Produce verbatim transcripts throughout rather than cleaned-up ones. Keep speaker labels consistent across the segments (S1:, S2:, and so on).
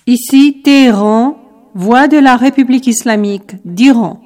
S1: Ici Téhéran, voix de la République islamique d'Iran.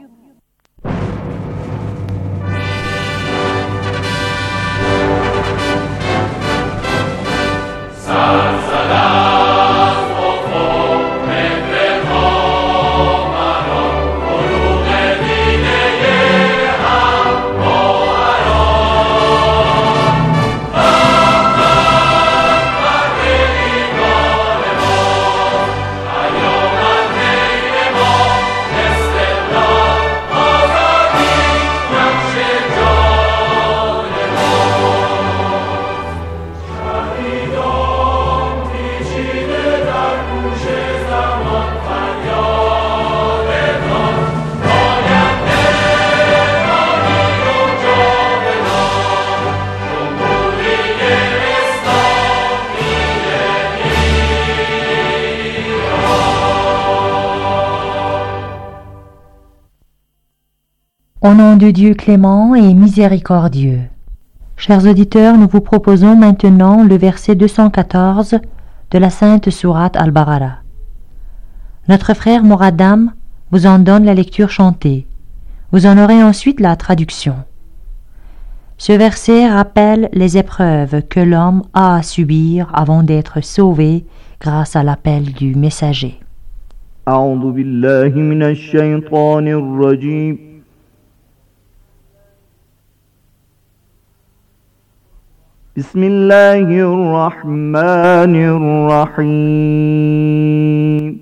S2: Au nom de Dieu clément et miséricordieux. Chers auditeurs, nous vous proposons maintenant le verset deux cent quatorze de la Sainte Sourate Al-Baqara. Notre frère Moradam vous en donne la lecture chantée. Vous en aurez ensuite la traduction. Ce verset rappelle les épreuves que l'homme a à subir avant d'être sauvé grâce à l'appel du messager.
S3: أعوذ بالله من الشيطان الرجيم بسم الله الرحمن الرحيم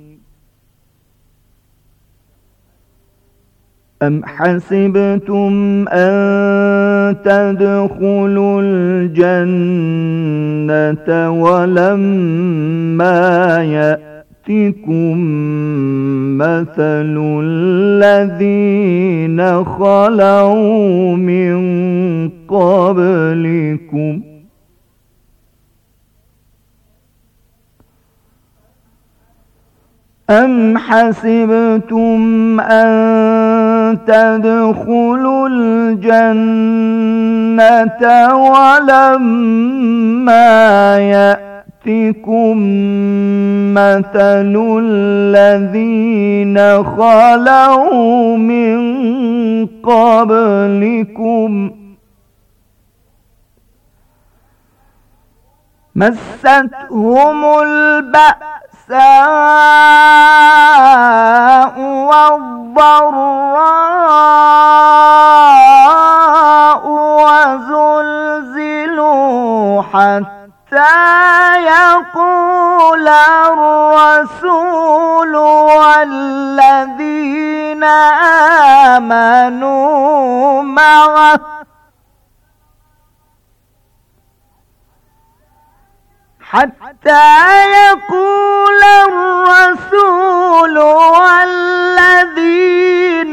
S3: أم حسبتم أن تدخلوا الجنة ولما يأتكم مثل الذين خلوا من قبلكم أم حسبتم أن تدخلوا الجنة ولما يأتكم مثل الذين خلوا من قبلكم مستهم البأساء والضراء وزلزلوا حتى يقول الرسول والذين آمنوا معه حتى يقول الرسول والذين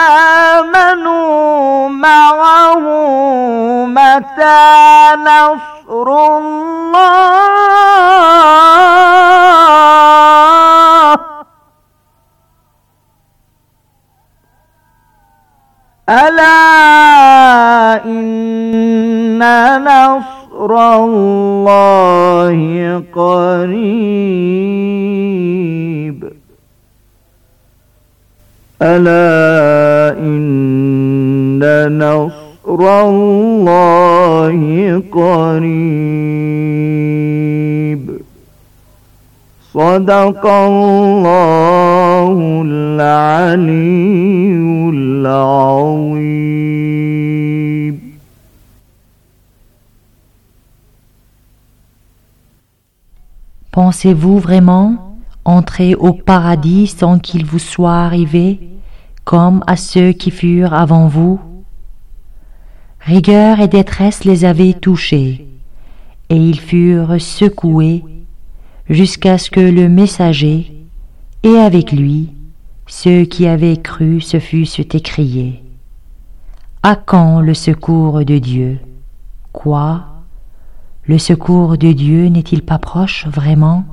S3: آمنوا معه متى نصر الله ألا إن نصر الله قريب ألا إن نصر الله قريب صدق الله العلي العظيم.
S2: Pensez-vous vraiment entrer au paradis sans qu'il vous soit arrivé, comme à ceux qui furent avant vous? Rigueur et détresse les avaient touchés, et ils furent secoués jusqu'à ce que le messager, et avec lui, ceux qui avaient cru se fussent écriés. À quand le secours de Dieu? Quoi? Le secours de Dieu n'est-il pas proche vraiment?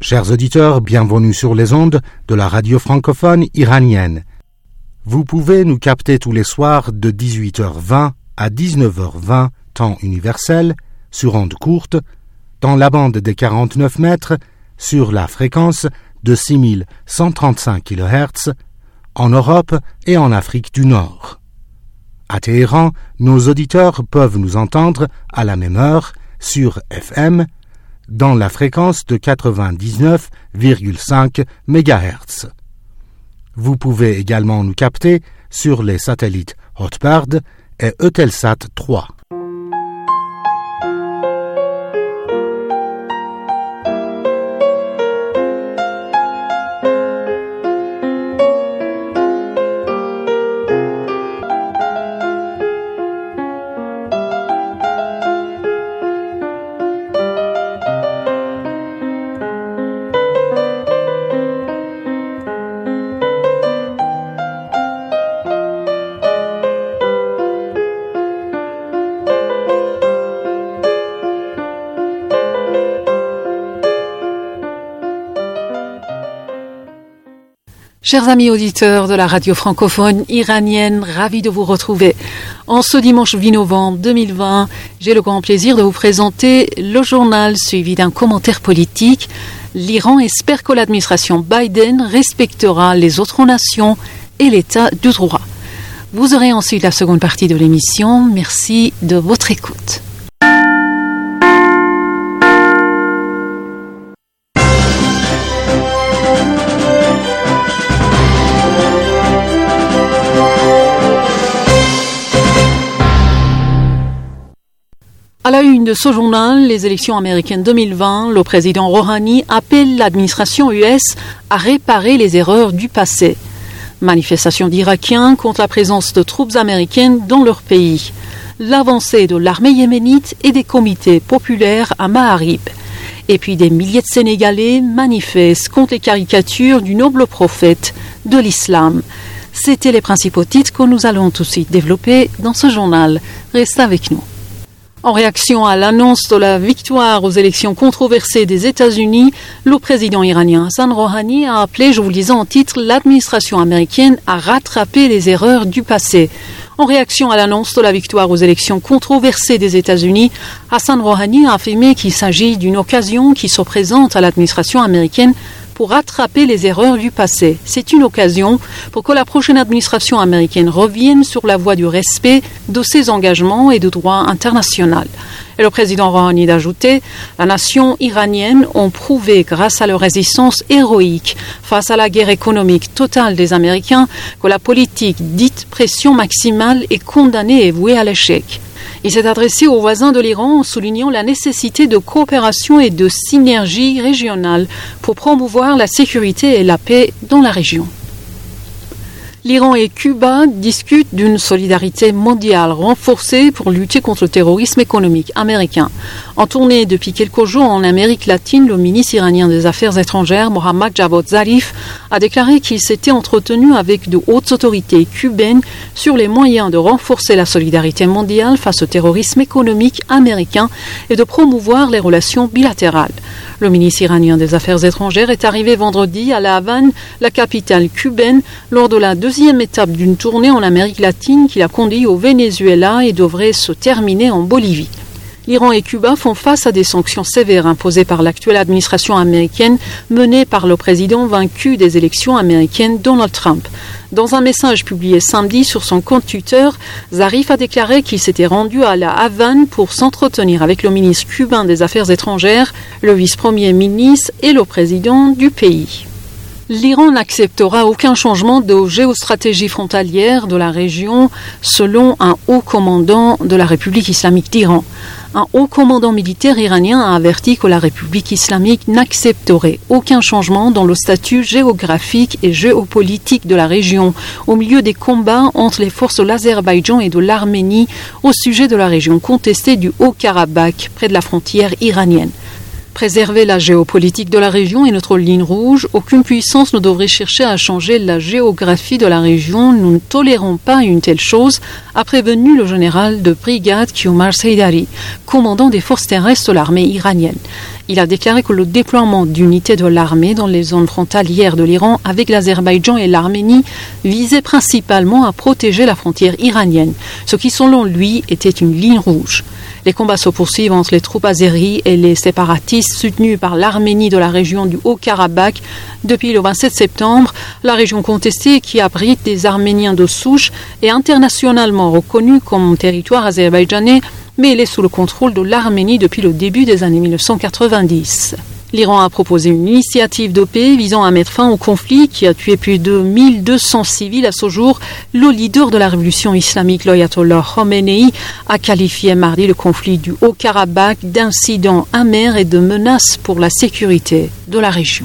S4: Chers auditeurs, bienvenue sur les ondes de la radio francophone iranienne. Vous pouvez nous capter tous les soirs de dix-huit heures vingt à dix-neuf heures vingt, temps universel, sur ondes courtes, dans la bande des quarante-neuf mètres, sur la fréquence de six mille cent trente-cinq kilohertz, en Europe et en Afrique du Nord. À Téhéran, nos auditeurs peuvent nous entendre à la même heure sur F M, dans la fréquence de quatre-vingt-dix-neuf virgule cinq mégahertz. Vous pouvez également nous capter sur les satellites Hotbird et Eutelsat trois.
S5: Chers amis auditeurs de la radio francophone iranienne, ravi de vous retrouver. En ce dimanche huit novembre deux mille vingt, j'ai le grand plaisir de vous présenter le journal suivi d'un commentaire politique. L'Iran espère que l'administration Biden respectera les autres nations et l'état du droit. Vous aurez ensuite la seconde partie de l'émission. Merci de votre écoute. À la une de ce journal, les élections américaines deux mille vingt, le président Rouhani appelle l'administration U S à réparer les erreurs du passé. Manifestation d'Irakiens contre la présence de troupes américaines dans leur pays. L'avancée de l'armée yéménite et des comités populaires à Maharib. Et puis des milliers de Sénégalais manifestent contre les caricatures du noble prophète de l'islam. C'étaient les principaux titres que nous allons tout de suite développer dans ce journal. Restez avec nous. En réaction à l'annonce de la victoire aux élections controversées des États-Unis, le président iranien Hassan Rouhani a appelé, je vous le disais en titre, l'administration américaine à rattraper les erreurs du passé. En réaction à l'annonce de la victoire aux élections controversées des États-Unis, Hassan Rouhani a affirmé qu'il s'agit d'une occasion qui se présente à l'administration américaine pour rattraper les erreurs du passé. C'est une occasion pour que la prochaine administration américaine revienne sur la voie du respect de ses engagements et du droit international. Et le président Rouhani d'ajouter, la nation iranienne a prouvé grâce à leur résistance héroïque face à la guerre économique totale des Américains que la politique dite pression maximale est condamnée et vouée à l'échec. Il s'est adressé aux voisins de l'Iran en soulignant la nécessité de coopération et de synergie régionale pour promouvoir la sécurité et la paix dans la région. L'Iran et Cuba discutent d'une solidarité mondiale renforcée pour lutter contre le terrorisme économique américain. En tournée depuis quelques jours en Amérique latine, le ministre iranien des Affaires étrangères, Mohammad Javad Zarif, a déclaré qu'il s'était entretenu avec de hautes autorités cubaines sur les moyens de renforcer la solidarité mondiale face au terrorisme économique américain et de promouvoir les relations bilatérales. Le ministre iranien des Affaires étrangères est arrivé vendredi à La Havane, la capitale cubaine, lors de la deuxième étape d'une tournée en Amérique latine qui l'a conduit au Venezuela et devrait se terminer en Bolivie. L'Iran et Cuba font face à des sanctions sévères imposées par l'actuelle administration américaine menée par le président vaincu des élections américaines Donald Trump. Dans un message publié samedi sur son compte Twitter, Zarif a déclaré qu'il s'était rendu à La Havane pour s'entretenir avec le ministre cubain des Affaires étrangères, le vice-premier ministre et le président du pays. L'Iran n'acceptera aucun changement de géostratégie frontalière de la région, selon un haut commandant de la République islamique d'Iran. Un haut commandant militaire iranien a averti que la République islamique n'accepterait aucun changement dans le statut géographique et géopolitique de la région, au milieu des combats entre les forces de l'Azerbaïdjan et de l'Arménie au sujet de la région contestée du Haut-Karabakh, près de la frontière iranienne. préserver la géopolitique de la région est notre ligne rouge. Aucune puissance ne devrait chercher à changer la géographie de la région. Nous ne tolérons pas une telle chose, a prévenu le général de brigade Qumar Saidari, commandant des forces terrestres de l'armée iranienne. Il a déclaré que le déploiement d'unités de l'armée dans les zones frontalières de l'Iran avec l'Azerbaïdjan et l'Arménie visait principalement à protéger la frontière iranienne, ce qui selon lui était une ligne rouge. Les combats se poursuivent entre les troupes azéries et les séparatistes soutenus par l'Arménie de la région du Haut-Karabakh depuis le vingt-sept septembre. La région contestée, qui abrite des Arméniens de souche, est internationalement reconnue comme territoire azerbaïdjanais, mais elle est sous le contrôle de l'Arménie depuis le début des années mille neuf cent quatre-vingt-dix. L'Iran a proposé une initiative de paix visant à mettre fin au conflit qui a tué plus de mille deux cents civils à ce jour. Le leader de la révolution islamique, l'Ayatollah Khomeini, a qualifié mardi le conflit du Haut-Karabakh d'incident amer et de menace pour la sécurité de la région.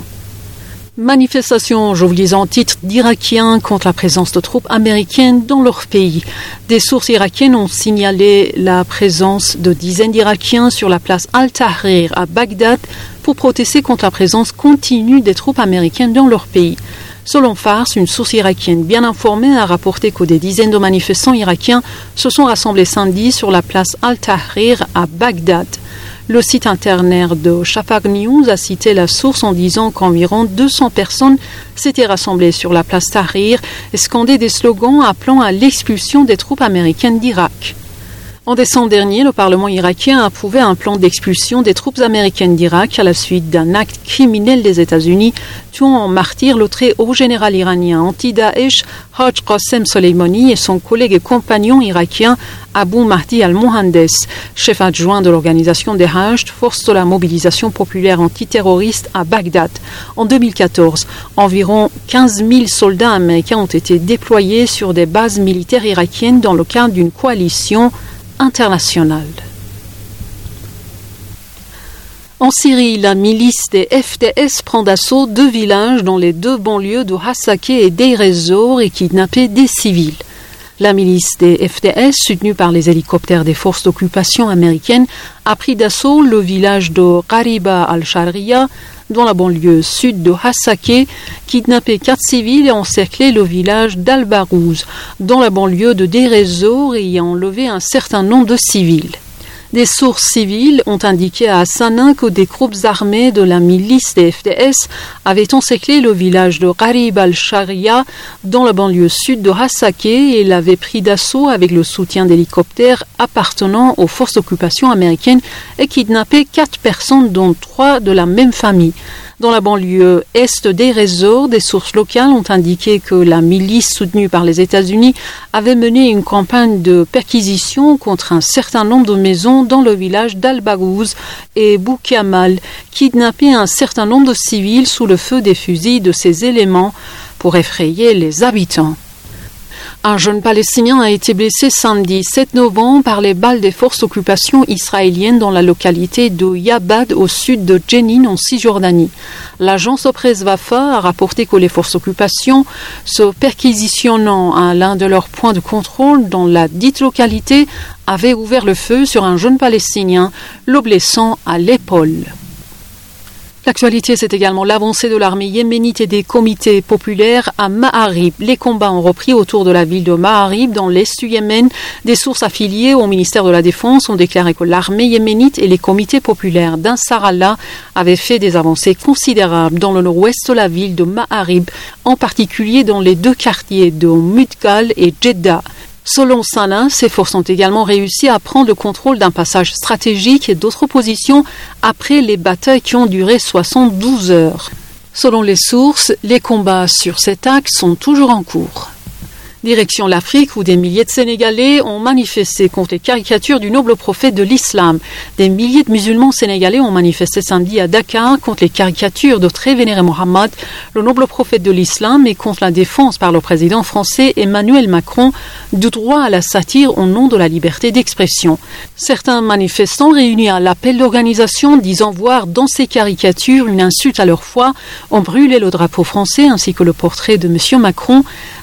S5: Manifestation, je vous lis en titre, d'Irakiens contre la présence de troupes américaines dans leur pays. Des sources irakiennes ont signalé la présence de dizaines d'Irakiens sur la place Al-Tahrir à Bagdad pour protester contre la présence continue des troupes américaines dans leur pays. Selon Fars, une source irakienne bien informée a rapporté que des dizaines de manifestants irakiens se sont rassemblés samedi sur la place Al-Tahrir à Bagdad. Le site internet de Shafaq News a cité la source en disant qu'environ deux cents personnes s'étaient rassemblées sur la place Tahrir et scandaient des slogans appelant à l'expulsion des troupes américaines d'Irak. En décembre dernier, le Parlement irakien a approuvé un plan d'expulsion des troupes américaines d'Irak à la suite d'un acte criminel des États-Unis, tuant en martyr le très haut général iranien anti-Daesh, Haj Qassem Soleimani, et son collègue et compagnon irakien Abu Mahdi al-Mohandes, chef adjoint de l'organisation des Hashd, force de la mobilisation populaire antiterroriste à Bagdad. En deux mille quatorze, environ quinze mille soldats américains ont été déployés sur des bases militaires irakiennes dans le cadre d'une coalition internationale. En Syrie, la milice des F D S prend d'assaut deux villages dans les deux banlieues de Hasakeh et Deir ez-Zor et kidnappé des civils. La milice des F D S, soutenue par les hélicoptères des forces d'occupation américaines, a pris d'assaut le village de Qariba al-Shariya, dans la banlieue sud de Hasakeh, kidnappé quatre civils et encerclé le village d'Al-Barouz, dans la banlieue de Deir ez-Zor, et y a enlevé un certain nombre de civils. Des sources civiles ont indiqué à Hasana que des groupes armés de la milice des F D S avaient encerclé le village de Qarib al-Shariya dans la banlieue sud de Hasakeh et l'avaient pris d'assaut avec le soutien d'hélicoptères appartenant aux forces d'occupation américaines et kidnappé quatre personnes dont trois de la même famille. Dans la banlieue est des Deir, des sources locales ont indiqué que la milice soutenue par les États-Unis avait mené une campagne de perquisition contre un certain nombre de maisons dans le village d'Al-Barouz et Boukamal, kidnappé un certain nombre de civils sous le feu des fusils de ces éléments pour effrayer les habitants. Un jeune Palestinien a été blessé samedi sept novembre par les balles des forces d'occupation israéliennes dans la localité de Yabad au sud de Jenin en Cisjordanie. L'agence presse Wafa a rapporté que les forces d'occupation, se perquisitionnant à l'un de leurs points de contrôle dans la dite localité, avaient ouvert le feu sur un jeune Palestinien, le blessant à l'épaule. L'actualité, c'est également l'avancée de l'armée yéménite et des comités populaires à Ma'arib. Les combats ont repris autour de la ville de Ma'arib, dans l'est du Yémen. Des sources affiliées au ministère de la Défense ont déclaré que l'armée yéménite et les comités populaires d'Ansar Allah avaient fait des avancées considérables dans le nord-ouest de la ville de Ma'arib, en particulier dans les deux quartiers de Mudgal et Jeddah. Selon Sana, ces forces ont également réussi à prendre le contrôle d'un passage stratégique et d'autres positions après les batailles qui ont duré soixante-douze heures. Selon les sources, les combats sur cet axe sont toujours en cours. Direction l'Afrique où des milliers de Sénégalais ont manifesté contre les caricatures du noble prophète de l'islam. Des milliers de musulmans sénégalais ont manifesté samedi à Dakar contre les caricatures de très vénéré Mohammed, le noble prophète de l'islam, et contre la défense par le président français Emmanuel Macron du droit à la satire au nom de la liberté d'expression. Certains manifestants réunis à l'appel d'organisation disant voir dans ces caricatures une insulte à leur foi ont brûlé le drapeau français ainsi que le portrait de M. Macron.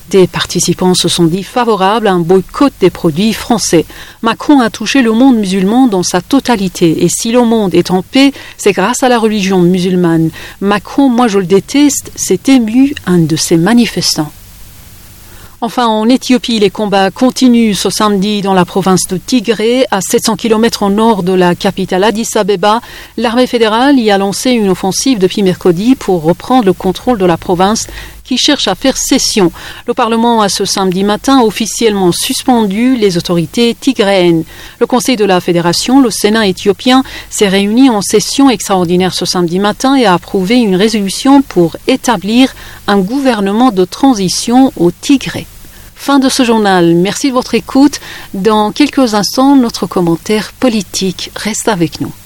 S5: Des participants se sont dit favorables à un boycott des produits français. Macron a touché le monde musulman dans sa totalité. Et si le monde est en paix, c'est grâce à la religion musulmane. Macron, moi je le déteste, s'est ému un de ses manifestants. Enfin, en Éthiopie, les combats continuent ce samedi dans la province de Tigré, à sept cents kilomètres au nord de la capitale Addis Abeba. L'armée fédérale y a lancé une offensive depuis mercredi pour reprendre le contrôle de la province qui cherche à faire cession. Le Parlement a ce samedi matin officiellement suspendu les autorités tigréennes. Le Conseil de la Fédération, le Sénat éthiopien, s'est réuni en session extraordinaire ce samedi matin et a approuvé une résolution pour établir un gouvernement de transition au Tigré. Fin de ce journal. Merci de votre écoute. Dans quelques instants, notre commentaire politique. Reste avec nous.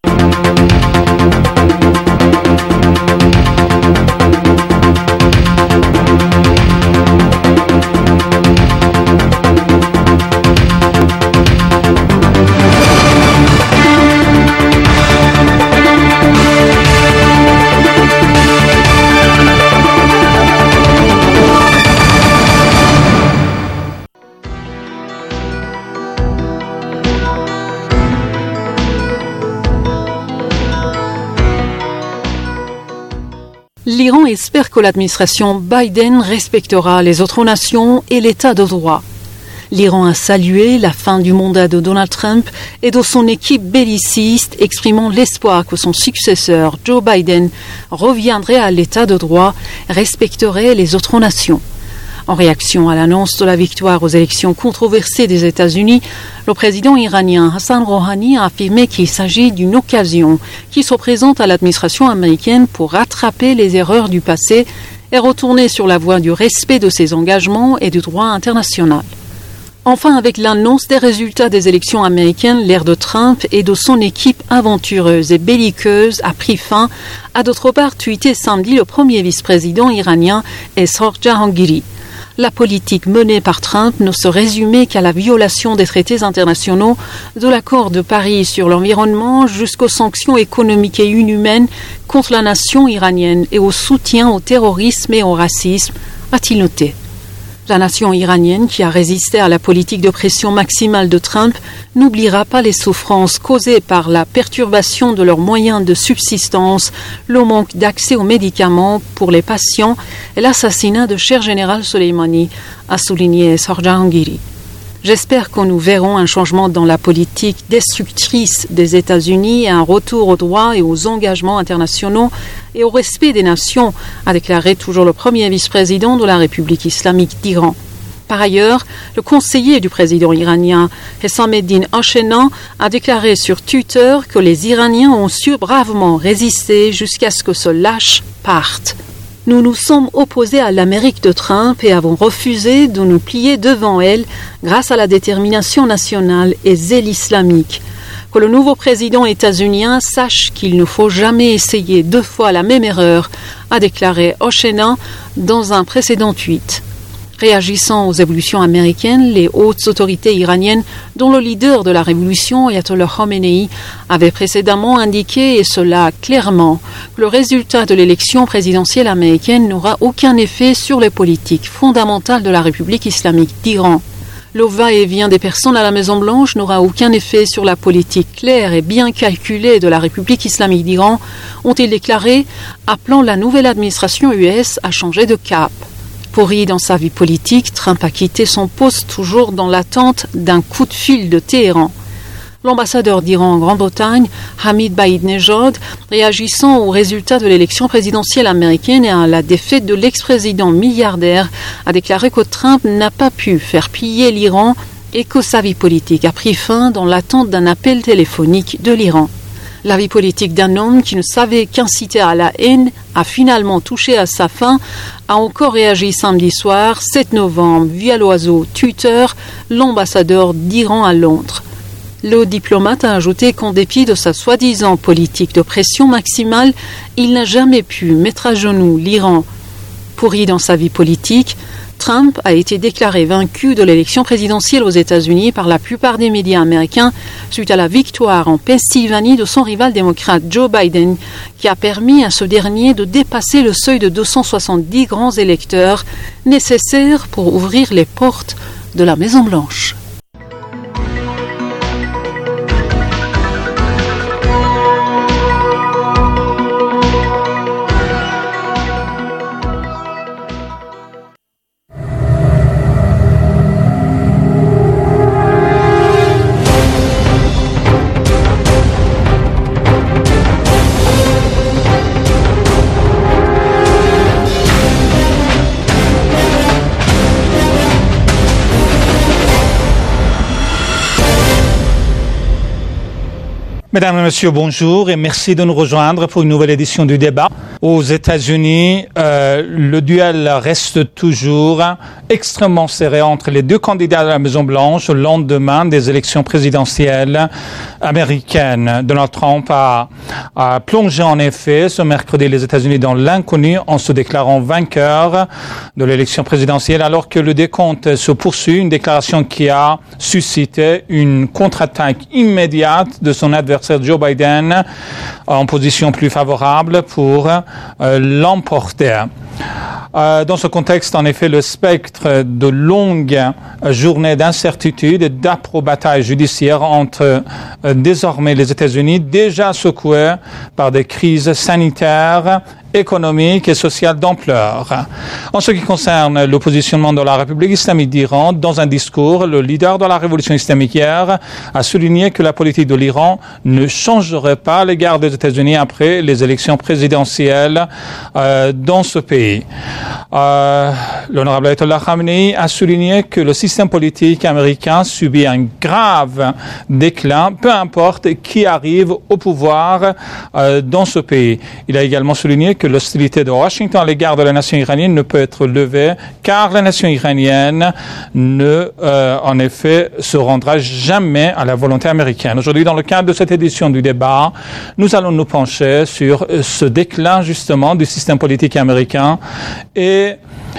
S5: L'Iran espère que l'administration Biden respectera les autres nations et l'état de droit. L'Iran a salué la fin du mandat de Donald Trump et de son équipe belliciste, exprimant l'espoir que son successeur, Joe Biden, reviendrait à l'état de droit, respecterait les autres nations. En réaction à l'annonce de la victoire aux élections controversées des États-Unis, le président iranien Hassan Rouhani a affirmé qu'il s'agit d'une occasion qui se présente à l'administration américaine pour rattraper les erreurs du passé et retourner sur la voie du respect de ses engagements et du droit international. Enfin, avec l'annonce des résultats des élections américaines, l'ère de Trump et de son équipe aventureuse et belliqueuse a pris fin, a d'autre part tweeté samedi le premier vice-président iranien Esroq Jahangiri. La politique menée par Trump ne se résumait qu'à la violation des traités internationaux, de l'accord de Paris sur l'environnement jusqu'aux sanctions économiques et inhumaines contre la nation iranienne et au soutien au terrorisme et au racisme, a-t-il noté. La nation iranienne, qui a résisté à la politique de pression maximale de Trump, n'oubliera pas les souffrances causées par la perturbation de leurs moyens de subsistance, le manque d'accès aux médicaments pour les patients et l'assassinat de cher général Soleimani, a souligné Esroq Jahangiri. J'espère que nous verrons un changement dans la politique destructrice des États-Unis et un retour au droit et aux engagements internationaux et au respect des nations, a déclaré toujours le premier vice-président de la République islamique d'Iran. Par ailleurs, le conseiller du président iranien, Hessameddin Hossein, a déclaré sur Twitter que les Iraniens ont su bravement résister jusqu'à ce que ce lâche parte. Nous nous sommes opposés à l'Amérique de Trump et avons refusé de nous plier devant elle grâce à la détermination nationale et zèle islamique. Que le nouveau président états-unien sache qu'il ne faut jamais essayer deux fois la même erreur, a déclaré Hossein dans un précédent tweet. Réagissant aux évolutions américaines, les hautes autorités iraniennes, dont le leader de la révolution, Ayatollah Khomeini, avait précédemment indiqué, et cela clairement, que le résultat de l'élection présidentielle américaine n'aura aucun effet sur les politiques fondamentales de la République islamique d'Iran. Le va-et-vient des personnes à la Maison-Blanche n'aura aucun effet sur la politique claire et bien calculée de la République islamique d'Iran, ont-ils déclaré, appelant la nouvelle administration U S à changer de cap. Pourri dans sa vie politique, Trump a quitté son poste toujours dans l'attente d'un coup de fil de Téhéran. L'ambassadeur d'Iran en Grande-Bretagne, Hamid Bahid-Nejad, réagissant aux résultats de l'élection présidentielle américaine et à la défaite de l'ex-président milliardaire, a déclaré que Trump n'a pas pu faire plier l'Iran et que sa vie politique a pris fin dans l'attente d'un appel téléphonique de l'Iran. La vie politique d'un homme qui ne savait qu'inciter à la haine a finalement touché à sa fin, a encore réagi samedi soir, sept novembre, via l'oiseau Twitter, l'ambassadeur d'Iran à Londres. Le diplomate a ajouté qu'en dépit de sa soi-disant politique de pression maximale, il n'a jamais pu mettre à genoux l'Iran. Pourri dans sa vie politique, Trump a été déclaré vaincu de l'élection présidentielle aux États-Unis par la plupart des médias américains suite à la victoire en Pennsylvanie de son rival démocrate Joe Biden, qui a permis à ce dernier de dépasser le seuil de deux cent soixante-dix grands électeurs nécessaires pour ouvrir les portes de la Maison-Blanche.
S6: Mesdames et messieurs, bonjour et merci de nous rejoindre pour une nouvelle édition du débat. Aux États-Unis, euh, le duel reste toujours extrêmement serré entre les deux candidats de la Maison-Blanche au lendemain des élections présidentielles américaines. Donald Trump a, a plongé en effet ce mercredi les États-Unis dans l'inconnu en se déclarant vainqueur de l'élection présidentielle alors que le décompte se poursuit, une déclaration qui a suscité une contre-attaque immédiate de son adversaire Joe Biden en position plus favorable pour euh, l'emporter. Euh, dans ce contexte, en effet, le spectre de longues journées d'incertitude et d'âpres batailles judiciaires entre euh, désormais les États-Unis, déjà secoués par des crises sanitaires, économique et sociale d'ampleur. En ce qui concerne le positionnement de la République islamique d'Iran, dans un discours, le leader de la révolution islamique hier a souligné que la politique de l'Iran ne changerait pas à l'égard des États-Unis après les élections présidentielles euh, dans ce pays. Euh, L'honorable Ayatollah Khamenei a souligné que le système politique américain subit un grave déclin, peu importe qui arrive au pouvoir euh, dans ce pays. Il a également souligné que l'hostilité de Washington à l'égard de la nation iranienne ne peut être levée car la nation iranienne ne, euh, en effet, se rendra jamais à la volonté américaine. Aujourd'hui, dans le cadre de cette édition du débat, nous allons nous pencher sur ce déclin, justement, du système politique américain et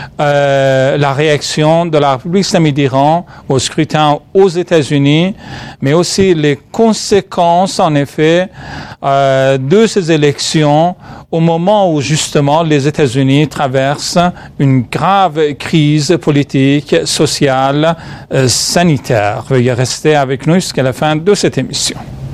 S6: Euh, la réaction de la République islamique d'Iran au scrutin aux États-Unis, mais aussi les conséquences, en effet, euh, de ces élections au moment où, justement, les États-Unis traversent une grave crise politique, sociale, euh, sanitaire. Veuillez rester avec nous jusqu'à la fin de cette émission.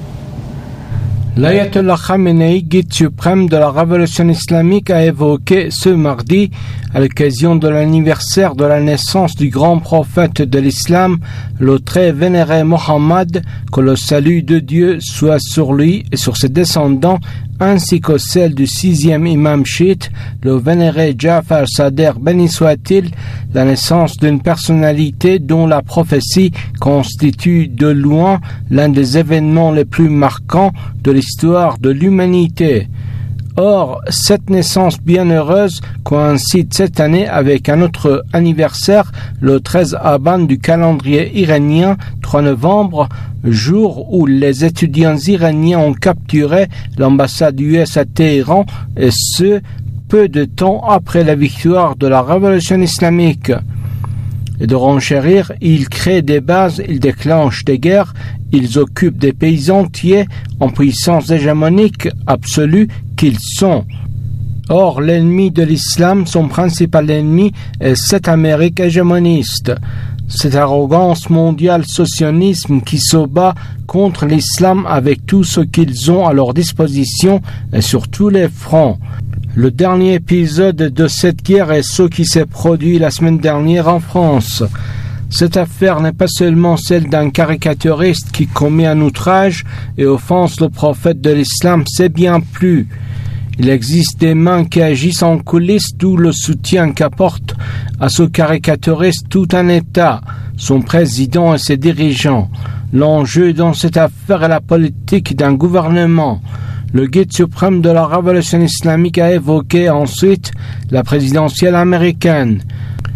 S7: L'Ayatollah Khamenei, guide suprême de la révolution islamique, a évoqué ce mardi, à l'occasion de l'anniversaire de la naissance du grand prophète de l'islam, le très vénéré Mohammed, que le salut de Dieu soit sur lui et sur ses descendants, ainsi que celle du sixième imam chiite, le vénéré Jafar Sader béni soit-il, la naissance d'une personnalité dont la prophétie constitue de loin l'un des événements les plus marquants de l'histoire de l'humanité. Or, cette naissance bienheureuse coïncide cette année avec un autre anniversaire, le treize Aban du calendrier iranien, trois novembre, jour où les étudiants iraniens ont capturé l'ambassade U S à Téhéran, et ce, peu de temps après la victoire de la révolution islamique. Et de renchérir, ils créent des bases, ils déclenchent des guerres, ils occupent des pays entiers en puissance hégémonique absolue qu'ils sont. Or, l'ennemi de l'islam, son principal ennemi, est cette Amérique hégémoniste, cette arrogance mondiale sionisme qui se bat contre l'islam avec tout ce qu'ils ont à leur disposition et sur tous les fronts. Le dernier épisode de cette guerre est ce qui s'est produit la semaine dernière en France. Cette affaire n'est pas seulement celle d'un caricaturiste qui commet un outrage et offense le prophète de l'islam, c'est bien plus. Il existe des mains qui agissent en coulisses, d'où le soutien qu'apporte à ce caricaturiste tout un État, son président et ses dirigeants. L'enjeu dans cette affaire est la politique d'un gouvernement. Le guide suprême de la révolution islamique a évoqué ensuite la présidentielle américaine.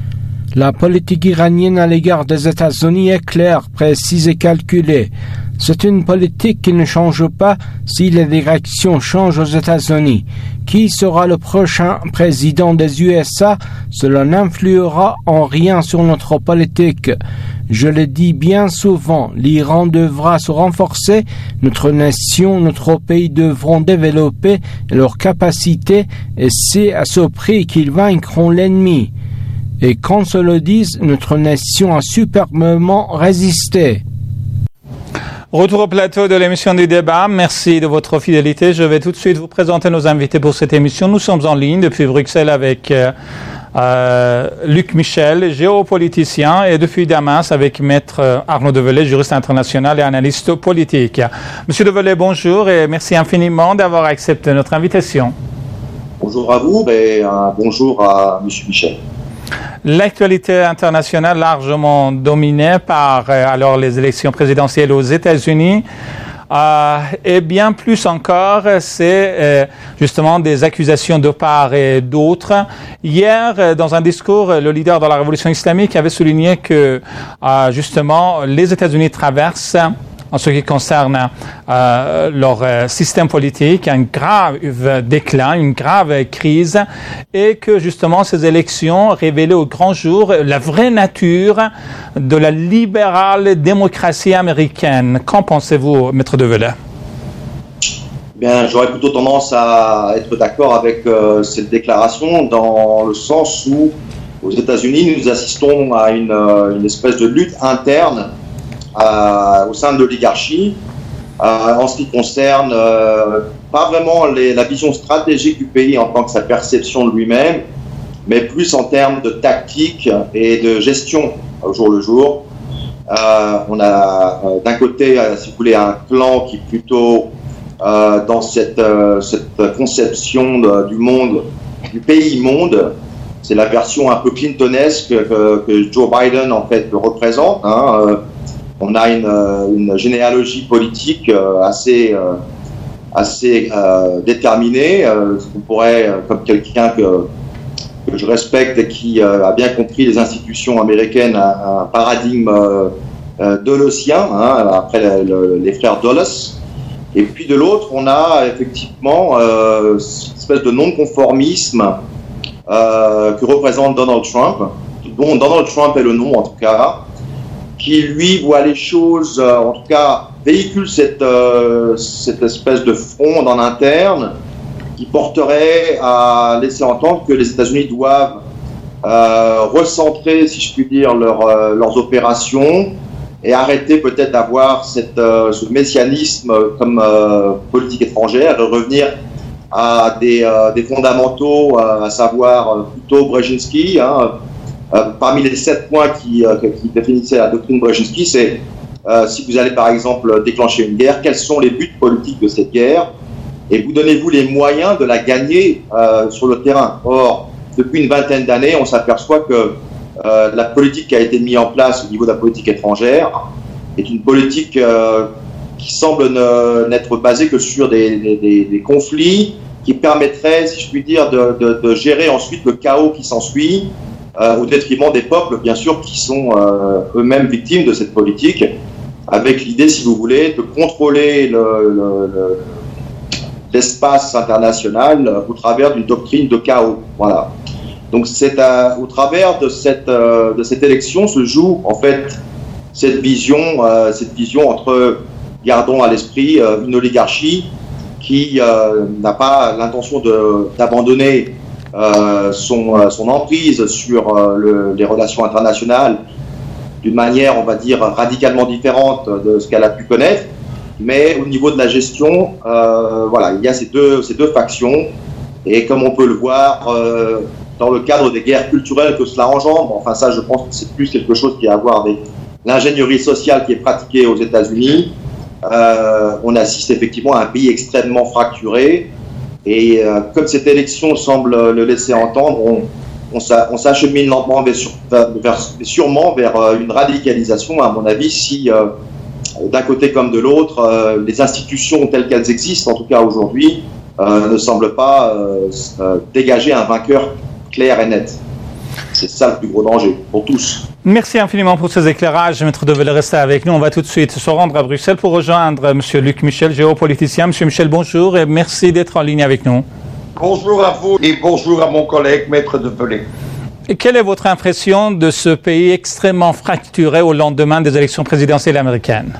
S7: La politique iranienne à l'égard des États-Unis est claire, précise et calculée. C'est une politique qui ne change pas si les directions changent aux États-Unis. Qui sera le prochain président des U S A? Cela n'influera en rien sur notre politique. Je le dis bien souvent, l'Iran devra se renforcer, notre nation, notre pays devront développer leurs capacités et c'est à ce prix qu'ils vaincront l'ennemi. Et qu'on se le dise, notre nation a superbement résisté.
S6: Retour au plateau de l'émission du débat. Merci de votre fidélité. Je vais tout de suite vous présenter nos invités pour cette émission. Nous sommes en ligne depuis Bruxelles avec euh, euh, Luc Michel, géopoliticien, et depuis Damas avec Maître Arnaud Develay, juriste international et analyste politique. Monsieur Develay, bonjour et merci infiniment d'avoir accepté notre invitation.
S8: Bonjour à vous et un bonjour à Monsieur Michel.
S6: L'actualité internationale largement dominée par euh, alors les élections présidentielles aux États-Unis euh, et bien plus encore, c'est euh, justement des accusations de part et d'autre. Hier, euh, dans un discours, le leader de la révolution islamique avait souligné que euh, justement les États-Unis traversent, en ce qui concerne euh, leur euh, système politique, un grave déclin, une grave crise, et que justement ces élections révélaient au grand jour la vraie nature de la libérale démocratie américaine. Qu'en pensez-vous, Maître Develay?
S8: Bien, j'aurais plutôt tendance à être d'accord avec euh, cette déclaration dans le sens où, aux États-Unis, nous assistons à une, euh, une espèce de lutte interne Euh, au sein de l'oligarchie, euh, en ce qui concerne euh, pas vraiment les, la vision stratégique du pays en tant que sa perception de lui-même, mais plus en termes de tactique et de gestion au jour le jour. Euh, on a euh, d'un côté, euh, si vous voulez, un clan qui est plutôt euh, dans cette, euh, cette conception de, du monde, du pays-monde. C'est la version un peu clintonesque que, que Joe Biden en fait représente. Hein, euh, On a une, une généalogie politique assez, assez euh, déterminée. Euh, on pourrait, comme quelqu'un que, que je respecte et qui euh, a bien compris les institutions américaines, un, un paradigme euh, dolossien, hein, après le, le, les frères Dulles. Et puis de l'autre, on a effectivement euh, cette espèce de non-conformisme euh, que représente Donald Trump, dont Donald Trump est le nom en tout cas, qui lui voit les choses, euh, en tout cas véhicule cette, euh, cette espèce de fronde en interne qui porterait à laisser entendre que les États-Unis doivent euh, recentrer, si je puis dire, leur, euh, leurs opérations et arrêter peut-être d'avoir cette, euh, ce messianisme comme euh, politique étrangère et revenir à des, euh, des fondamentaux, euh, à savoir euh, plutôt Brzezinski, hein. Euh, parmi les sept points qui, euh, qui définissaient la doctrine Brzezinski, c'est euh, si vous allez par exemple déclencher une guerre, quels sont les buts politiques de cette guerre et vous donnez-vous les moyens de la gagner euh, sur le terrain. Or, depuis une vingtaine d'années, on s'aperçoit que euh, la politique qui a été mise en place au niveau de la politique étrangère est une politique euh, qui semble ne, n'être basée que sur des, des, des conflits qui permettraient, si je puis dire, de, de, de gérer ensuite le chaos qui s'ensuit, Euh, au détriment des peuples, bien sûr, qui sont euh, eux-mêmes victimes de cette politique, avec l'idée, si vous voulez, de contrôler le, le, le, l'espace international euh, au travers d'une doctrine de chaos. Voilà. Donc, c'est à, au travers de cette, euh, de cette élection se joue, en fait, cette vision, euh, cette vision entre, gardons à l'esprit, euh, une oligarchie qui euh, n'a pas l'intention de, d'abandonner Euh, son, euh, son emprise sur euh, le, les relations internationales d'une manière, on va dire, radicalement différente de ce qu'elle a pu connaître, mais au niveau de la gestion, euh, voilà, il y a ces deux, ces deux factions, et comme on peut le voir euh, dans le cadre des guerres culturelles que cela engendre, enfin ça je pense que c'est plus quelque chose qui a à voir avec l'ingénierie sociale qui est pratiquée aux États-Unis, euh, on assiste effectivement à un pays extrêmement fracturé. Et euh, comme cette élection semble le laisser entendre, on, on, s'a, on s'achemine lentement, vers, vers, sûrement vers euh, une radicalisation, à mon avis, si euh, d'un côté comme de l'autre, euh, les institutions telles qu'elles existent, en tout cas aujourd'hui, euh, ne semblent pas euh, euh, dégager un vainqueur clair et net. C'est ça le plus gros danger pour tous.
S6: Merci infiniment pour ces éclairages. Maître Develay, restez avec nous. On va tout de suite se rendre à Bruxelles pour rejoindre M. Luc Michel, géopoliticien. M. Michel, bonjour et merci d'être en ligne avec nous.
S9: Bonjour à vous et bonjour à mon collègue, Maître Develay.
S6: Et quelle est votre impression de ce pays extrêmement fracturé au lendemain des élections présidentielles américaines?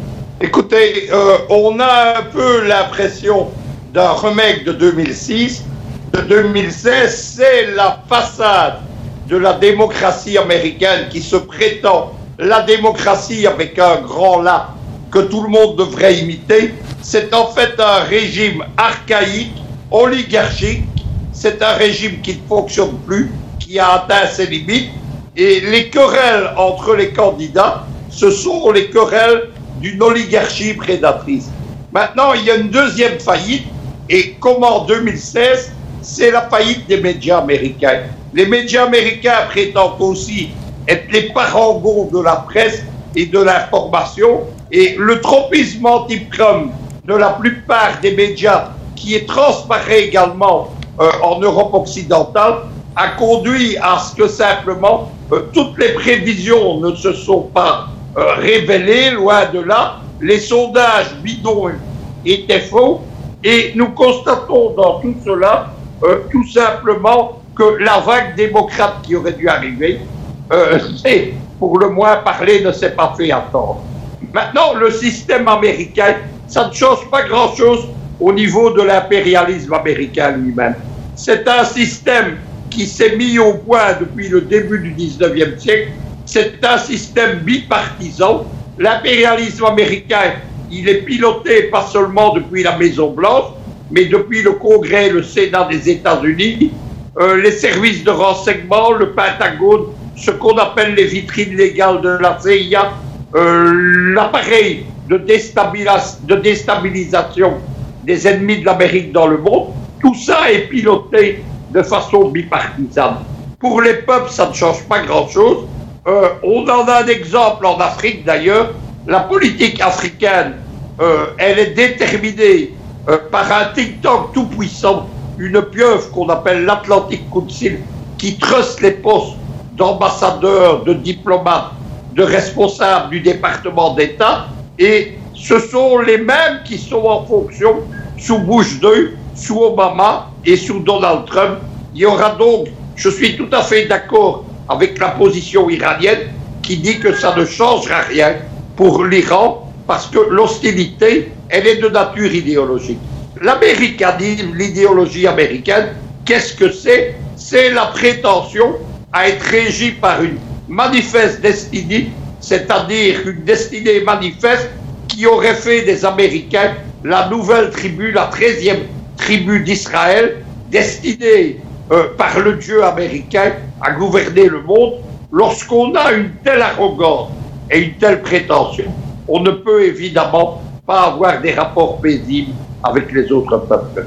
S9: Écoutez, euh, on a un peu l'impression d'un remake de deux mille six. De deux mille seize, c'est la façade de la démocratie américaine qui se prétend la démocratie avec un grand là que tout le monde devrait imiter. C'est en fait un régime archaïque, oligarchique. C'est un régime qui ne fonctionne plus, qui a atteint ses limites. Et les querelles entre les candidats, ce sont les querelles d'une oligarchie prédatrice. Maintenant, il y a une deuxième faillite. Et comme en deux mille seize, c'est la faillite des médias américains. Les médias américains prétendent aussi être les parangons de la presse et de l'information. Et le tropisme anti-Trump de la plupart des médias, qui est transparé également euh, en Europe occidentale, a conduit à ce que simplement euh, toutes les prévisions ne se sont pas euh, révélées, loin de là. Les sondages bidons étaient faux. Et nous constatons dans tout cela, euh, tout simplement, que la vague démocrate qui aurait dû arriver, euh, c'est, pour le moins parler, ne s'est pas fait attendre. Maintenant, le système américain, ça ne change pas grand-chose au niveau de l'impérialisme américain lui-même. C'est un système qui s'est mis au point depuis le début du dix-neuvième siècle. C'est un système bipartisan. L'impérialisme américain, il est piloté pas seulement depuis la Maison-Blanche, mais depuis le Congrès et le Sénat des États-Unis, euh, les services de renseignement, le Pentagone, ce qu'on appelle les vitrines légales de la C I A, euh, l'appareil de, déstabilis- de déstabilisation des ennemis de l'Amérique dans le monde, tout ça est piloté de façon bipartisane. Pour les peuples, ça ne change pas grand-chose. Euh, on en a un exemple en Afrique d'ailleurs. La politique africaine, euh, elle est déterminée euh, par un think tank tout puissant, une pieuvre qu'on appelle l'Atlantic Council, qui truste les postes d'ambassadeurs, de diplomates, de responsables du département d'État, et ce sont les mêmes qui sont en fonction sous Bush deux, sous Obama et sous Donald Trump. Il y aura donc, je suis tout à fait d'accord avec la position iranienne qui dit que ça ne changera rien pour l'Iran, parce que l'hostilité, elle est de nature idéologique. L'américanisme, l'idéologie américaine, qu'est-ce que c'est? C'est la prétention à être régie par une manifeste destinée, c'est-à-dire une destinée manifeste qui aurait fait des Américains la nouvelle tribu, la treizième tribu d'Israël, destinée euh, par le Dieu américain à gouverner le monde. Lorsqu'on a une telle arrogance et une telle prétention, on ne peut évidemment pas avoir des rapports paisibles avec les autres peuples.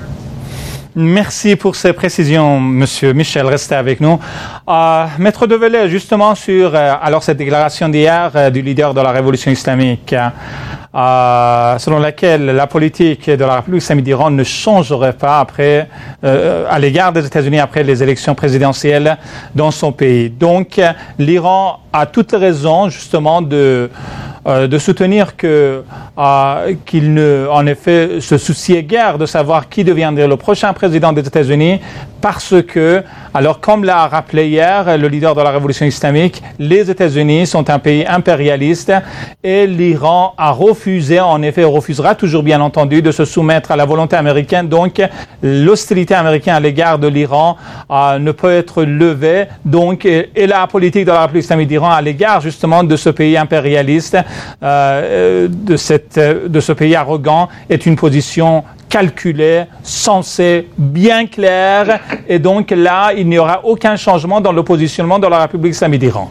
S6: Merci pour ces précisions, Monsieur Michel. Restez avec nous. Euh, Maître Develay, justement sur euh, alors cette déclaration d'hier euh, du leader de la révolution islamique, euh, selon laquelle la politique de la République islamique d'Iran ne changerait pas après euh, à l'égard des États-Unis après les élections présidentielles dans son pays. Donc, l'Iran a toutes les raisons justement de Euh, de soutenir que euh, qu'il ne, en effet, se souciait guère de savoir qui deviendrait le prochain président des États-Unis, parce que, alors comme l'a rappelé hier le leader de la révolution islamique, les États-Unis sont un pays impérialiste et l'Iran a refusé, en effet, refusera toujours bien entendu de se soumettre à la volonté américaine. Donc, l'hostilité américaine à l'égard de l'Iran euh, ne peut être levée. Donc, et, et la politique de la République islamique d'Iran à l'égard justement de ce pays impérialiste, Euh, de, cette, de ce pays arrogant, est une position calculée, sensée, bien claire, et donc là, il n'y aura aucun changement dans le positionnement de la République islamique d'Iran.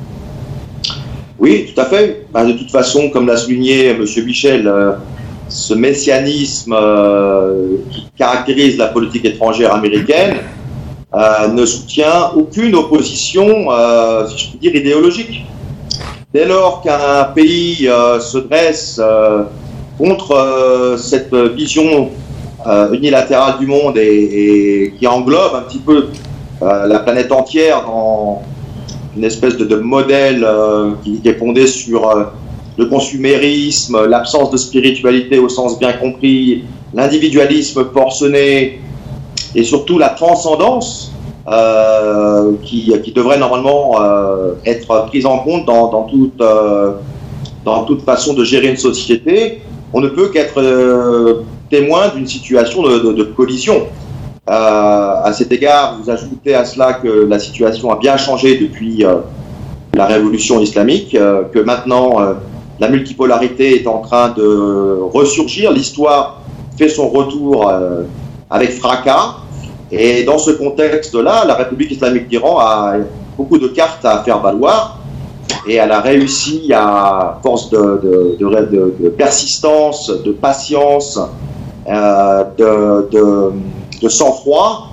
S8: Oui, tout à fait. Ben, de toute façon, comme l'a souligné M. Michel, euh, ce messianisme euh, qui caractérise la politique étrangère américaine euh, ne soutient aucune opposition, euh, si je puis dire, idéologique. Dès lors qu'un pays euh, se dresse euh, contre euh, cette vision euh, unilatérale du monde et, et qui englobe un petit peu euh, la planète entière dans une espèce de, de modèle euh, qui, qui est fondé sur euh, le consumérisme, l'absence de spiritualité au sens bien compris, l'individualisme forcené et surtout la transcendance euh, qui, qui devrait normalement euh, être prise en compte dans, dans, toute, euh, dans toute façon de gérer une société, on ne peut qu'être euh, témoin d'une situation de, de, de collision. Euh, à cet égard, vous ajoutez à cela que la situation a bien changé depuis euh, la révolution islamique, euh, que maintenant euh, la multipolarité est en train de ressurgir, l'histoire fait son retour euh, avec fracas, et dans ce contexte-là, la République islamique d'Iran a beaucoup de cartes à faire valoir, et elle a réussi, à force de, de, de, de, de persistance, de patience, euh, de, de, de sang-froid,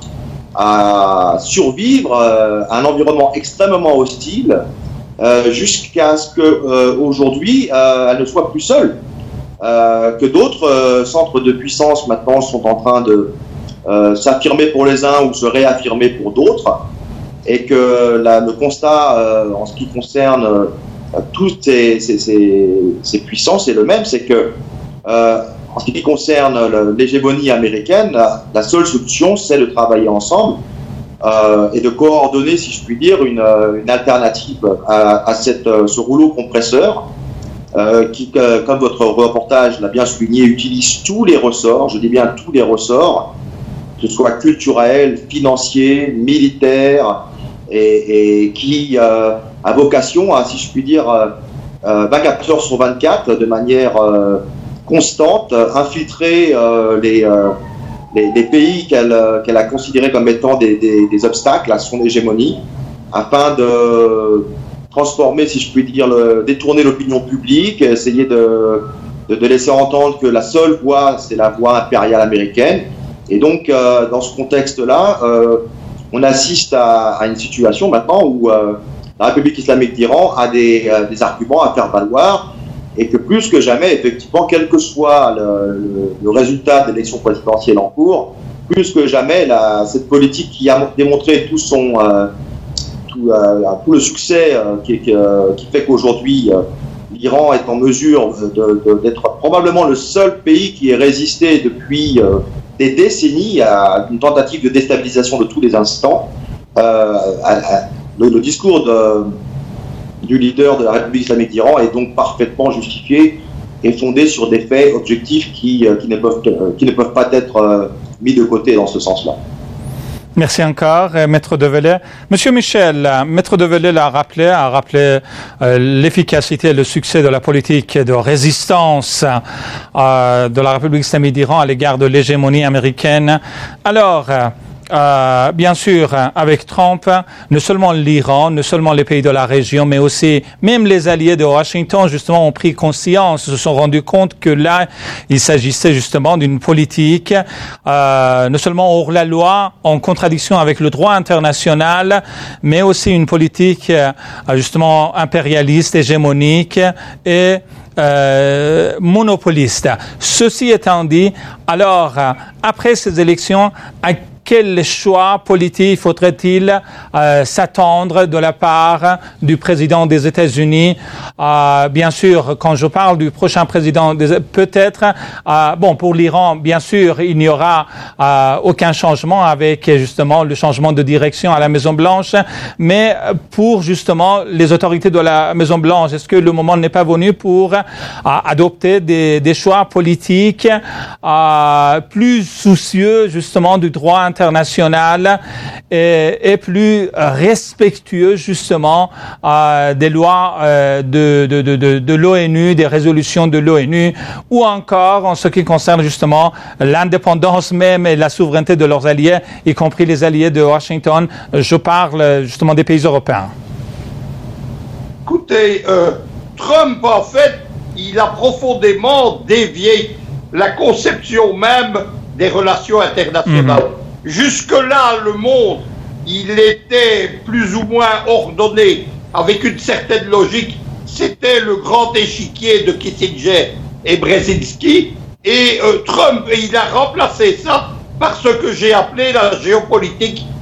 S8: à survivre euh, à un environnement extrêmement hostile, euh, jusqu'à ce qu'aujourd'hui, euh, euh, elle ne soit plus seule. Euh, que d'autres euh, centres de puissance maintenant sont en train de euh, s'affirmer pour les uns ou se réaffirmer pour d'autres, et que la, le constat euh, en ce qui concerne euh, toutes ces, ces, ces, ces puissances est le même, c'est que euh, en ce qui concerne le, l'hégémonie américaine, la, la seule solution c'est de travailler ensemble euh, et de coordonner, si je puis dire, une, une alternative à, à cette, ce rouleau compresseur Euh, qui, euh, comme votre reportage l'a bien souligné, utilise tous les ressorts, je dis bien tous les ressorts, que ce soit culturels, financiers, militaires, et, et qui euh, a vocation à, si je puis dire, euh, vingt-quatre heures sur vingt-quatre, de manière euh, constante, infiltrer euh, les, euh, les, les pays qu'elle, qu'elle a considérés comme étant des, des, des obstacles à son hégémonie, afin de transformer, si je puis dire, le, détourner l'opinion publique, essayer de, de, de laisser entendre que la seule voie, c'est la voie impériale américaine. Et donc, euh, dans ce contexte-là, euh, on assiste à, à une situation maintenant où euh, la République islamique d'Iran a des, euh, des arguments à faire valoir, et que plus que jamais, effectivement, quel que soit le, le, le résultat de l'élection présidentielle en cours, plus que jamais, la, cette politique qui a démontré tout son... Euh, Tout, euh, tout le succès euh, qui, qui, euh, qui fait qu'aujourd'hui euh, l'Iran est en mesure de, de, d'être probablement le seul pays qui ait résisté depuis euh, des décennies à une tentative de déstabilisation de tous les instants. Euh, à, à, le, le discours de, du leader de la République islamique d'Iran est donc parfaitement justifié et fondé sur des faits objectifs qui, euh, qui, ne, peuvent, euh, qui ne peuvent pas être euh, mis de côté dans ce sens-là.
S6: Merci encore, Maître Develay. Monsieur Michel, Maître Develay l'a rappelé, a rappelé euh, l'efficacité et le succès de la politique de résistance euh, de la République islamique d'Iran à l'égard de l'hégémonie américaine. Alors, Euh, bien sûr, avec Trump, non seulement l'Iran, non seulement les pays de la région, mais aussi même les alliés de Washington, justement, ont pris conscience, se sont rendus compte que là, il s'agissait justement d'une politique euh, non seulement hors la loi, en contradiction avec le droit international, mais aussi une politique euh, justement impérialiste, hégémonique et Euh, monopoliste. Ceci étant dit, alors, euh, après ces élections, à quel choix politique faudrait-il euh, s'attendre de la part du président des États-Unis? Euh, bien sûr, quand je parle du prochain président, des, peut-être, euh, bon, pour l'Iran, bien sûr, il n'y aura euh, aucun changement avec justement le changement de direction à la Maison-Blanche, mais pour justement les autorités de la Maison-Blanche, est-ce que le moment n'est pas venu pour euh, adopter des, des choix politiques euh, plus soucieux justement du droit international international et, et plus respectueux justement euh, des lois euh, de, de, de, de, de l'ONU, des résolutions de l'ONU, ou encore en ce qui concerne justement l'indépendance même et la souveraineté de leurs alliés, y compris les alliés de Washington. Je parle justement des pays européens.
S9: Écoutez, euh, Trump en fait, il a profondément dévié la conception même des relations internationales. Mmh. Jusque-là, le monde, il était plus ou moins ordonné, avec une certaine logique. C'était le grand échiquier de Kissinger et Brzezinski. Et euh, Trump, il a remplacé ça par ce que j'ai appelé la géopolitique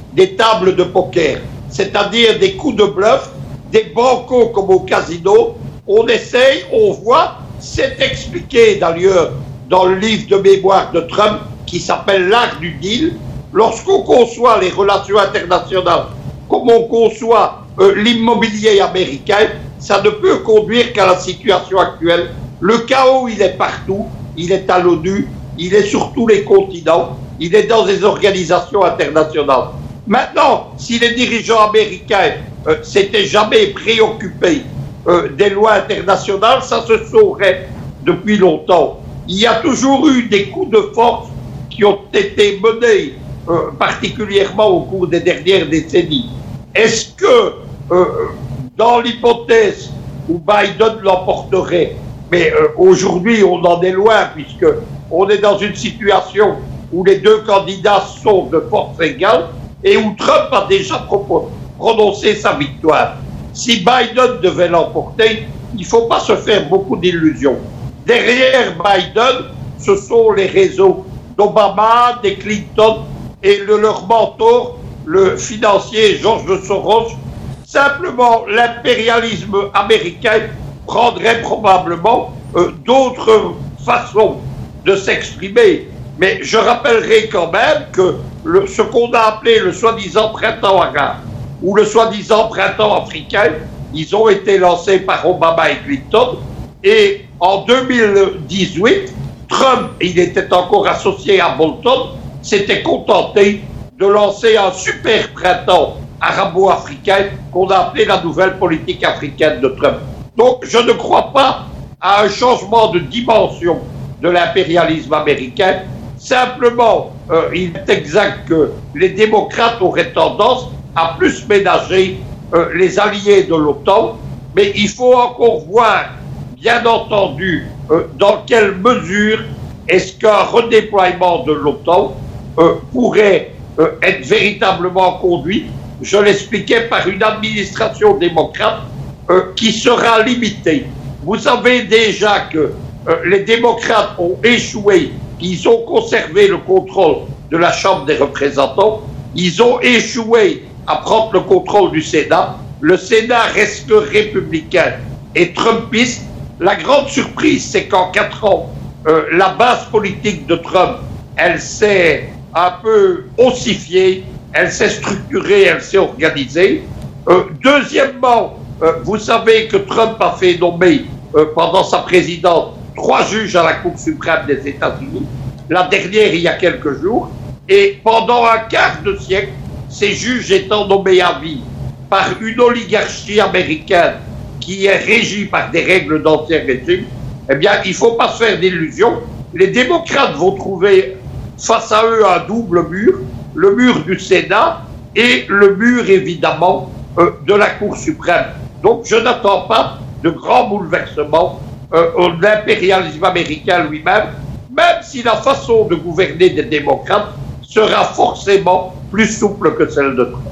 S9: des tables de poker, c'est-à-dire des coups de bluff, des bancos comme au casino. On essaye, on voit, c'est expliqué d'ailleurs dans le livre de mémoire de Trump qui s'appelle L'art du deal. Lorsqu'on conçoit les relations internationales, comme on conçoit euh, l'immobilier américain, ça ne peut conduire qu'à la situation actuelle. Le chaos, il est partout, il est à l'ONU, il est sur tous les continents, il est dans les organisations internationales. Maintenant, si les dirigeants américains euh, s'étaient jamais préoccupés euh, des lois internationales, ça se saurait depuis longtemps. Il y a toujours eu des coups de force qui ont été menés Euh, particulièrement au cours des dernières décennies. Est-ce que, euh, dans l'hypothèse où Biden l'emporterait, mais euh, aujourd'hui on en est loin puisque on est dans une situation où les deux candidats sont de force égale et où Trump a déjà pro- prononcé sa victoire. Si Biden devait l'emporter, il ne faut pas se faire beaucoup d'illusions. Derrière Biden, ce sont les réseaux d'Obama, des Clinton, et le, leur mentor, le financier George Soros. Simplement, l'impérialisme américain prendrait probablement euh, d'autres façons de s'exprimer. Mais je rappellerai quand même que le, ce qu'on a appelé le soi-disant printemps arabe ou le soi-disant printemps africain, ils ont été lancés par Obama et Clinton. Et en deux mille dix-huit, Trump, il était encore associé à Bolton, s'était contenté de lancer un super printemps arabo-africain qu'on a appelé la nouvelle politique africaine de Trump. Donc je ne crois pas à un changement de dimension de l'impérialisme américain. Simplement, euh, il est exact que les démocrates auraient tendance à plus ménager euh, les alliés de l'OTAN, mais il faut encore voir, bien entendu, euh, dans quelle mesure est-ce qu'un redéploiement de l'OTAN Euh, pourrait euh, être véritablement conduit, je l'expliquais, par une administration démocrate euh, qui sera limitée. Vous savez déjà que euh, les démocrates ont échoué, ils ont conservé le contrôle de la Chambre des représentants, ils ont échoué à prendre le contrôle du Sénat, le Sénat reste républicain et trumpiste. La grande surprise, c'est qu'en quatre ans, euh, la base politique de Trump, elle s'est un peu ossifiée, elle s'est structurée, elle s'est organisée. Euh, deuxièmement, euh, vous savez que Trump a fait nommer euh, pendant sa présidence trois juges à la Cour suprême des États-Unis, la dernière il y a quelques jours, et pendant un quart de siècle, ces juges étant nommés à vie par une oligarchie américaine qui est régie par des règles d'ancien régime, eh bien, il ne faut pas se faire d'illusions. Les démocrates vont trouver face à eux un double mur, le mur du Sénat et le mur, évidemment, euh, de la Cour suprême. Donc, je n'attends pas de grands bouleversements euh, de l'impérialisme américain lui-même, même si la façon de gouverner des démocrates sera forcément plus souple que celle de Trump.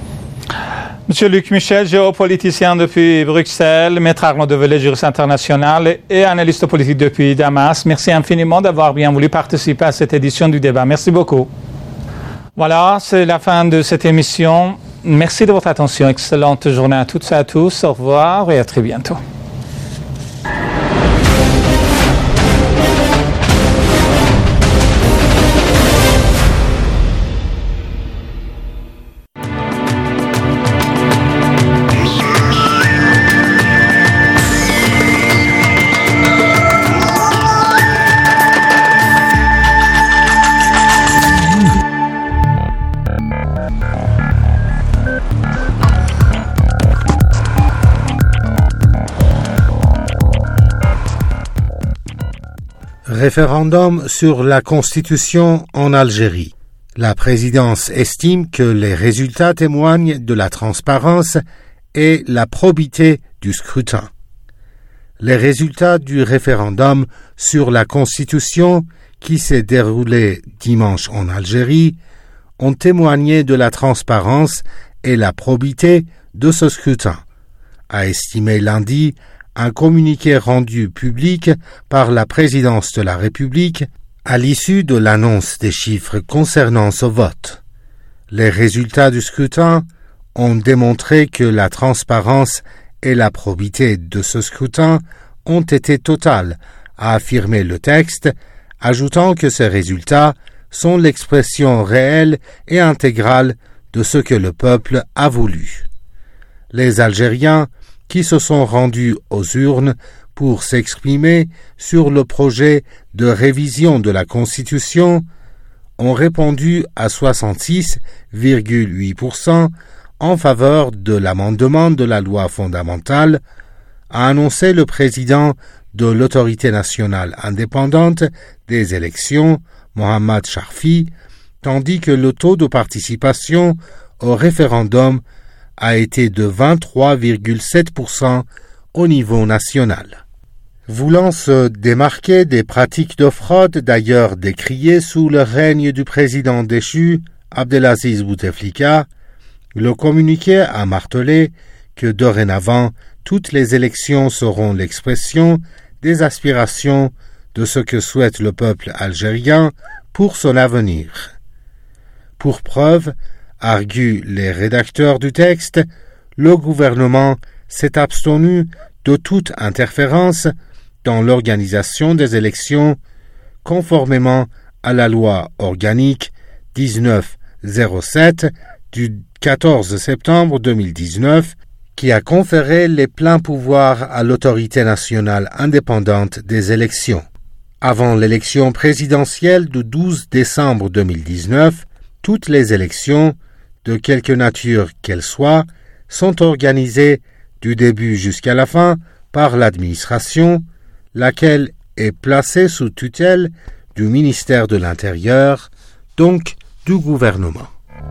S6: Monsieur Luc Michel, géopoliticien depuis Bruxelles, maître Arnaud Develay, juriste international et analyste politique depuis Damas. Merci infiniment d'avoir bien voulu participer à cette édition du débat. Merci beaucoup. Voilà, c'est la fin de cette émission. Merci de votre attention. Excellente journée à toutes et à tous. Au revoir et à très bientôt.
S4: Référendum sur la Constitution en Algérie. La présidence estime que les résultats témoignent de la transparence et la probité du scrutin. Les résultats du référendum sur la Constitution qui s'est déroulé dimanche en Algérie ont témoigné de la transparence et la probité de ce scrutin, a estimé lundi un communiqué rendu public par la présidence de la République à l'issue de l'annonce des chiffres concernant ce vote. Les résultats du scrutin ont démontré que la transparence et la probité de ce scrutin ont été totales, a affirmé le texte, ajoutant que ces résultats sont l'expression réelle et intégrale de ce que le peuple a voulu. Les Algériens qui se sont rendus aux urnes pour s'exprimer sur le projet de révision de la Constitution ont répondu à soixante-six virgule huit pour cent en faveur de l'amendement de la loi fondamentale, a annoncé le président de l'Autorité nationale indépendante des élections, Mohamed Charfi, tandis que le taux de participation au référendum a été de vingt-trois virgule sept pour cent au niveau national. Voulant se démarquer des pratiques de fraude d'ailleurs décriées sous le règne du président déchu, Abdelaziz Bouteflika, le communiqué a martelé que dorénavant toutes les élections seront l'expression des aspirations de ce que souhaite le peuple algérien pour son avenir. Pour preuve, arguent les rédacteurs du texte, le gouvernement s'est abstenu de toute interférence dans l'organisation des élections conformément à la loi organique dix-neuf zéro sept du quatorze septembre deux mille dix-neuf qui a conféré les pleins pouvoirs à l'autorité nationale indépendante des élections. Avant l'élection présidentielle du douze décembre deux mille dix-neuf, toutes les élections, de quelque nature qu'elles soient, sont organisées du début jusqu'à la fin par l'administration, laquelle est placée sous tutelle du ministère de l'Intérieur, donc du gouvernement.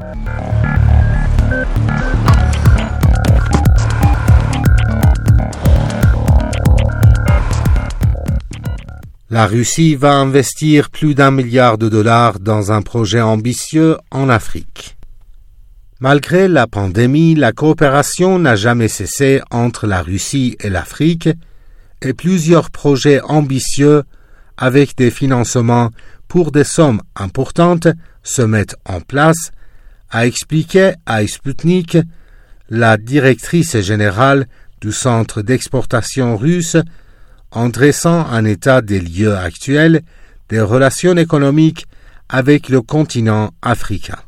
S4: La Russie va investir plus d'un milliard de dollars dans un projet ambitieux en Afrique. Malgré la pandémie, la coopération n'a jamais cessé entre la Russie et l'Afrique et plusieurs projets ambitieux avec des financements pour des sommes importantes se mettent en place, a expliqué à Sputnik la directrice générale du centre d'exportation russe en dressant un état des lieux actuels des relations économiques avec le continent africain.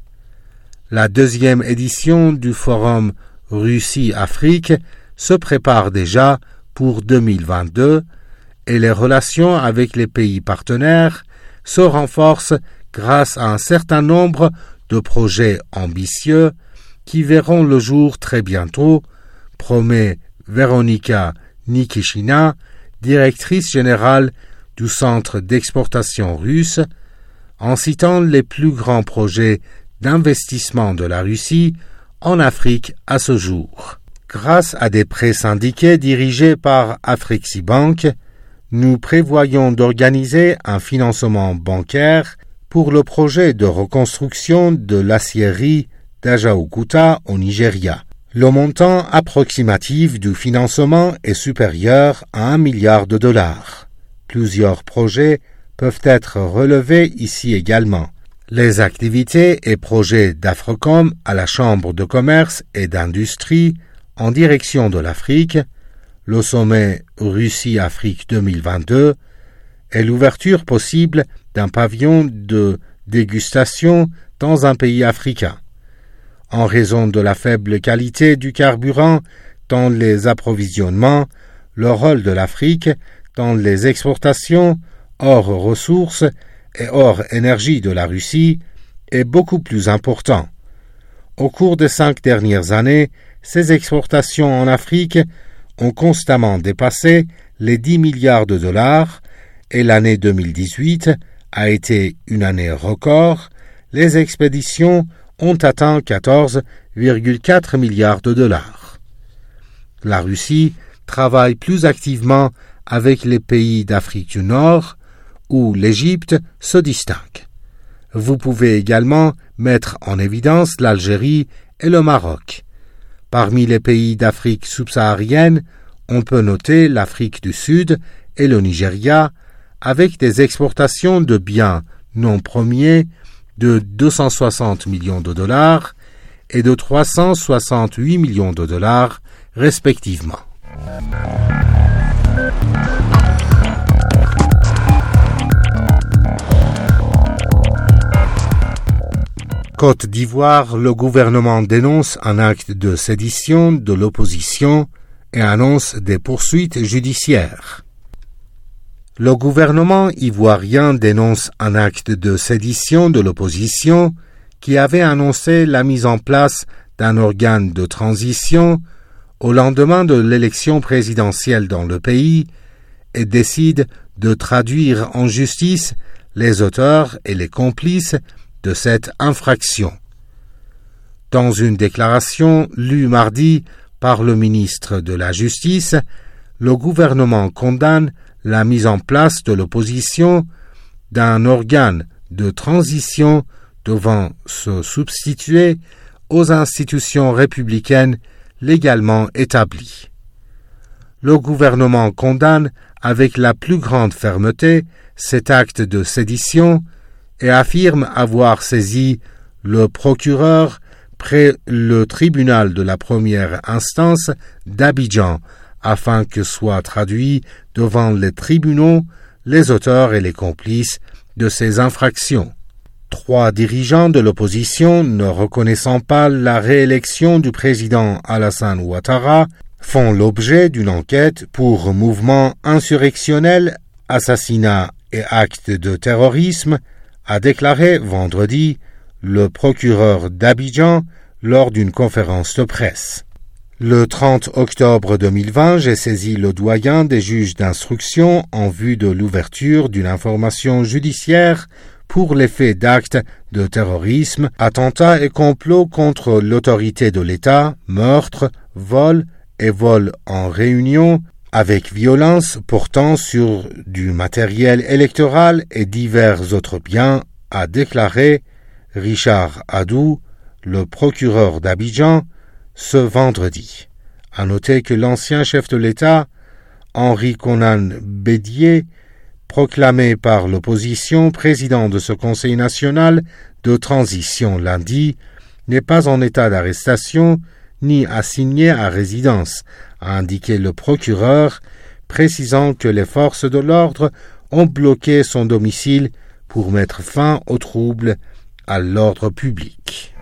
S4: La deuxième édition du Forum Russie-Afrique se prépare déjà pour deux mille vingt-deux et les relations avec les pays partenaires se renforcent grâce à un certain nombre de projets ambitieux qui verront le jour très bientôt, promet Veronika Nikishina, directrice générale du Centre d'exportation russe, en citant les plus grands projets d'investissement de la Russie en Afrique à ce jour. Grâce à des prêts syndiqués dirigés par Afreximbank, nous prévoyons d'organiser un financement bancaire pour le projet de reconstruction de l'aciérie d'Ajaokuta au Nigeria. Le montant approximatif du financement est supérieur à un milliard de dollars. Plusieurs projets peuvent être relevés ici également. Les activités et projets d'Afrocom à la Chambre de commerce et d'industrie en direction de l'Afrique, le sommet Russie-Afrique deux mille vingt-deux et l'ouverture possible d'un pavillon de dégustation dans un pays africain. En raison de la faible qualité du carburant dans les approvisionnements, le rôle de l'Afrique dans les exportations hors ressources et hors énergie de la Russie est beaucoup plus important. Au cours des cinq dernières années, ces exportations en Afrique ont constamment dépassé les dix milliards de dollars et l'année deux mille dix-huit a été une année record. Les expéditions ont atteint quatorze virgule quatre milliards de dollars. La Russie travaille plus activement avec les pays d'Afrique du Nord, où l'Égypte se distingue. Vous pouvez également mettre en évidence l'Algérie et le Maroc. Parmi les pays d'Afrique subsaharienne, on peut noter l'Afrique du Sud et le Nigeria, avec des exportations de biens non premiers de deux cent soixante millions de dollars et de trois cent soixante-huit millions de dollars respectivement. Côte d'Ivoire, le gouvernement dénonce un acte de sédition de l'opposition et annonce des poursuites judiciaires. Le gouvernement ivoirien dénonce un acte de sédition de l'opposition qui avait annoncé la mise en place d'un organe de transition au lendemain de l'élection présidentielle dans le pays et décide de traduire en justice les auteurs et les complices de cette infraction. Dans une déclaration lue mardi par le ministre de la Justice, le gouvernement condamne la mise en place de l'opposition d'un organe de transition devant se substituer aux institutions républicaines légalement établies. Le gouvernement condamne avec la plus grande fermeté cet acte de sédition et affirme avoir saisi le procureur près le tribunal de la première instance d'Abidjan afin que soient traduits devant les tribunaux les auteurs et les complices de ces infractions. Trois dirigeants de l'opposition ne reconnaissant pas la réélection du président Alassane Ouattara font l'objet d'une enquête pour mouvement insurrectionnel, assassinat et actes de terrorisme, a déclaré vendredi le procureur d'Abidjan lors d'une conférence de presse. Le trente octobre deux mille vingt, j'ai saisi le doyen des juges d'instruction en vue de l'ouverture d'une information judiciaire pour les faits d'actes de terrorisme, attentats et complots contre l'autorité de l'État, meurtres, vols et vols en réunion avec violence portant sur du matériel électoral et divers autres biens, a déclaré Richard Adou, le procureur d'Abidjan, ce vendredi. À noter que l'ancien chef de l'État, Henri Konan Bédié, proclamé par l'opposition président de ce Conseil national de transition lundi, n'est pas en état d'arrestation ni assigné à résidence, a indiqué le procureur, précisant que les forces de l'ordre ont bloqué son domicile pour mettre fin aux troubles à l'ordre public.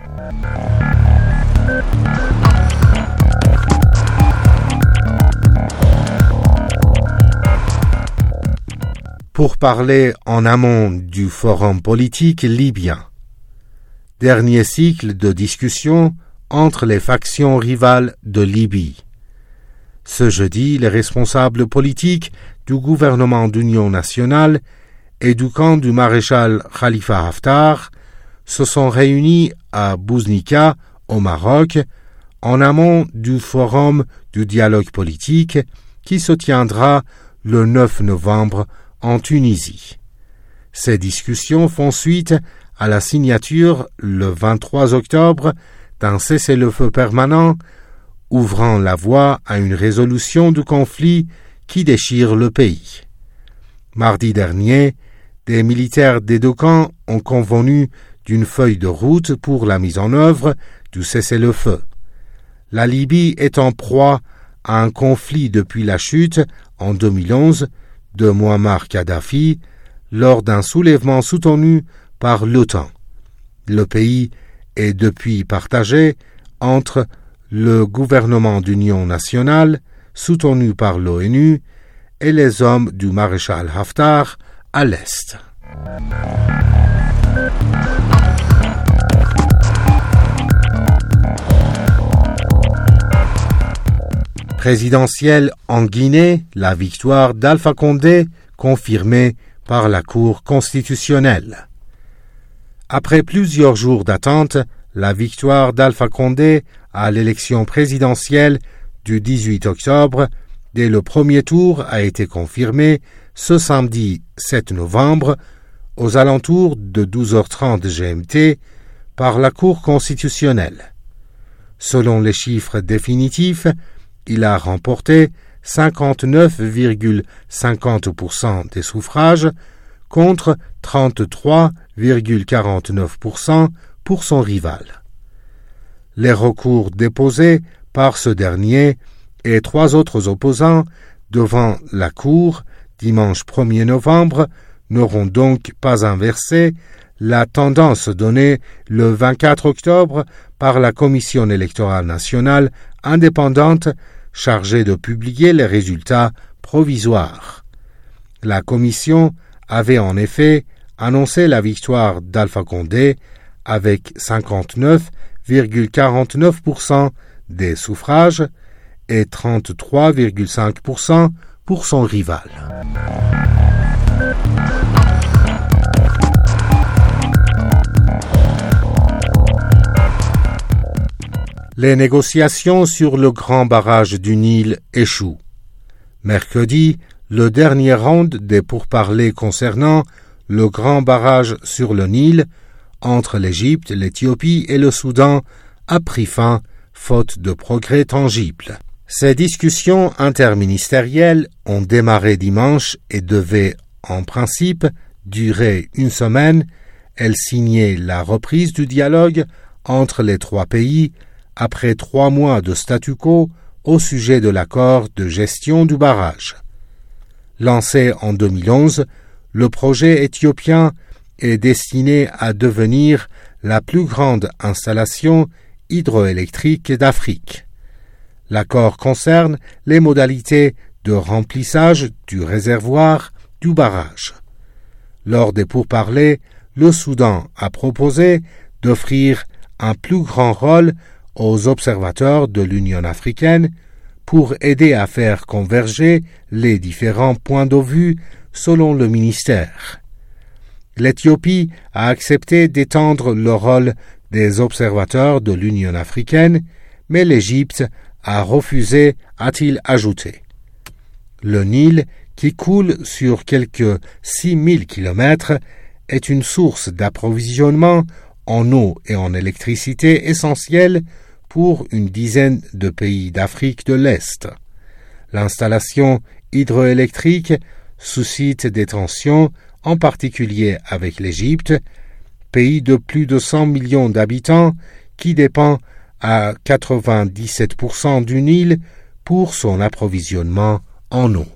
S4: Pour parler en amont du forum politique libyen. Dernier cycle de discussion entre les factions rivales de Libye. Ce jeudi, les responsables politiques du gouvernement d'union nationale et du camp du maréchal Khalifa Haftar se sont réunis à Bouznika, au Maroc, en amont du forum du dialogue politique qui se tiendra le neuf novembre en Tunisie. Ces discussions font suite à la signature le vingt-trois octobre d'un cessez-le-feu permanent ouvrant la voie à une résolution du conflit qui déchire le pays. Mardi dernier, des militaires des deux camps ont convenu d'une feuille de route pour la mise en œuvre du cessez-le-feu. La Libye est en proie à un conflit depuis la chute, en deux mille onze, de Muammar Kadhafi lors d'un soulèvement soutenu par l'OTAN. Le pays est depuis partagé entre le gouvernement d'union nationale, soutenu par l'ONU, et les hommes du maréchal Haftar à l'est. Présidentielle en Guinée, la victoire d'Alpha Condé confirmée par la Cour constitutionnelle. Après plusieurs jours d'attente, la victoire d'Alpha Condé à l'élection présidentielle du dix-huit octobre, dès le premier tour, a été confirmée ce samedi sept novembre, aux alentours de douze heures trente G M T, par la Cour constitutionnelle. Selon les chiffres définitifs, il a remporté cinquante-neuf virgule cinquante pour cent des suffrages contre trente-trois virgule quarante-neuf pour cent pour son rival. Les recours déposés par ce dernier et trois autres opposants devant la Cour dimanche premier novembre n'auront donc pas inversé la tendance donnée le vingt-quatre octobre par la Commission électorale nationale indépendante chargée de publier les résultats provisoires. La Commission avait en effet annoncé la victoire d'Alpha Condé avec cinquante-neuf virgule quarante-neuf pour cent des suffrages et trente-trois virgule cinq pour cent pour son rival. Les négociations sur le grand barrage du Nil échouent. Mercredi, le dernier round des pourparlers concernant le grand barrage sur le Nil entre l'Égypte, l'Éthiopie et le Soudan a pris fin, faute de progrès tangibles. Ces discussions interministérielles ont démarré dimanche et devaient, en principe, durer une semaine. Elles signaient la reprise du dialogue entre les trois pays après trois mois de statu quo au sujet de l'accord de gestion du barrage. Lancé en deux mille onze, le projet éthiopien est destiné à devenir la plus grande installation hydroélectrique d'Afrique. L'accord concerne les modalités de remplissage du réservoir du barrage. Lors des pourparlers, le Soudan a proposé d'offrir un plus grand rôle aux observateurs de l'Union africaine pour aider à faire converger les différents points de vue selon le ministère. L'Éthiopie a accepté d'étendre le rôle des observateurs de l'Union africaine, mais l'Égypte a refusé, a-t-il ajouté. Le Nil, qui coule sur quelques six mille kilomètres, est une source d'approvisionnement en eau et en électricité essentielle pour une dizaine de pays d'Afrique de l'Est. L'installation hydroélectrique suscite des tensions, en particulier avec l'Égypte, pays de plus de cent millions d'habitants qui dépend à quatre-vingt-dix-sept pour cent du Nil pour son approvisionnement en eau.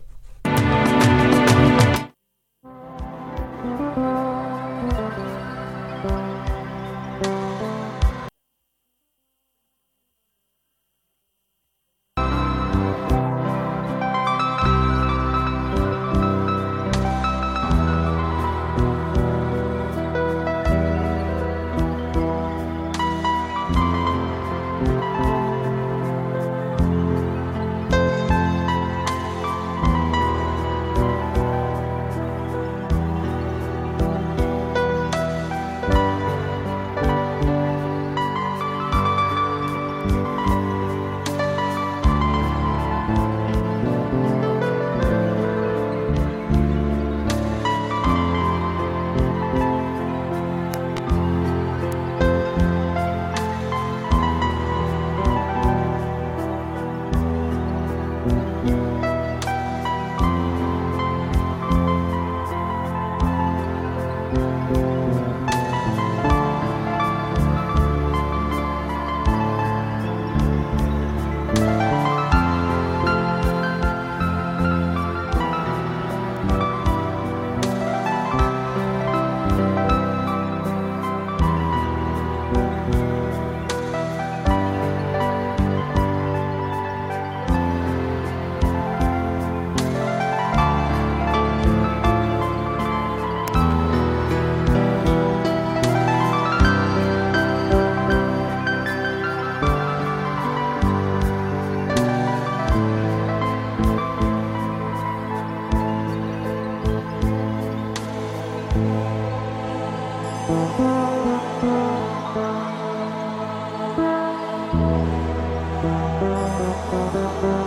S10: Thank you.